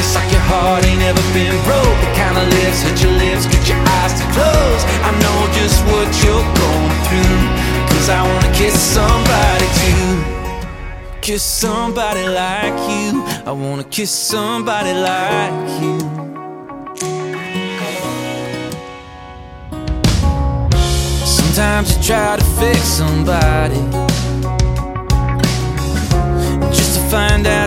It's like your heart ain't ever been broke. The kind of lips hurt your lips, get your eyes to close. I know just what you're going through, 'cause I wanna kiss somebody too. Kiss somebody like you. I wanna kiss somebody like you. Sometimes you try to fix somebody just to find out